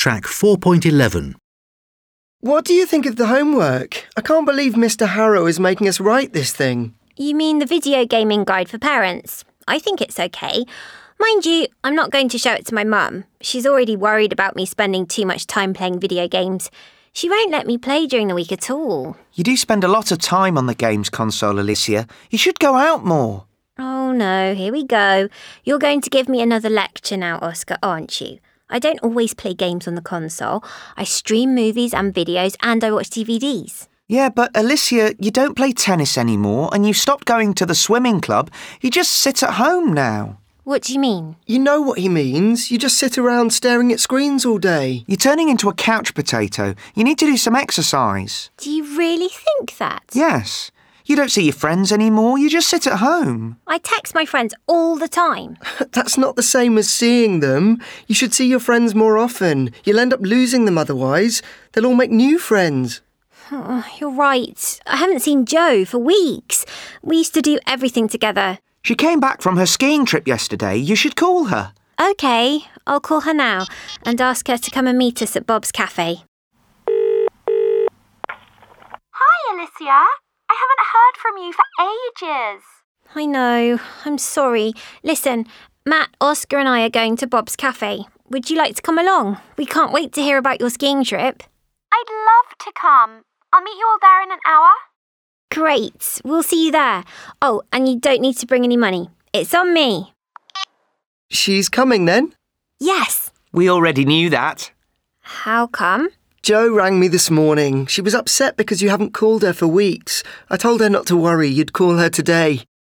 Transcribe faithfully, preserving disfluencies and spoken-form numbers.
track four point eleven. What do you think of the homework? I can't believe Mister Harrow is making us write this thing. You mean the video gaming guide for parents? I think it's okay. Mind you, I'm not going to show it to my mum. She's already worried about me spending too much time playing video games. She won't let me play during the week at all. You do spend a lot of time on the games console, Alicia. You should go out more. Oh no, here we go. You're going to give me another lecture now, Oscar, aren't you? I don't always play games on the console. I stream movies and videos and I watch D V Ds. Yeah, but Alicia, you don't play tennis anymore and you've stopped going to the swimming club. You just sit at home now. What do you mean? You know what he means. You just sit around staring at screens all day. You're turning into a couch potato. You need to do some exercise. Do you really think that? Yes. You don't see your friends anymore. You just sit at home. I text my friends all the time. That's not the same as seeing them. You should see your friends more often. You'll end up losing them otherwise. They'll all make new friends. Oh, you're right. I haven't seen Jo for weeks. We used to do everything together. She came back from her skiing trip yesterday. You should call her. OK, I'll call her now and ask her to come and meet us at Bob's Cafe. Hi, Alicia. I haven't heard from you for ages. I know. I'm sorry. Listen, Matt, Oscar and I are going to Bob's Cafe. Would you like to come along? We can't wait to hear about your skiing trip. I'd love to come. I'll meet you all there in an hour. Great. We'll see you there. Oh, and you don't need to bring any money. It's on me. She's coming then? Yes. We already knew that. How come? Jo rang me this morning. She was upset because you haven't called her for weeks. I told her not to worry, you'd call her today.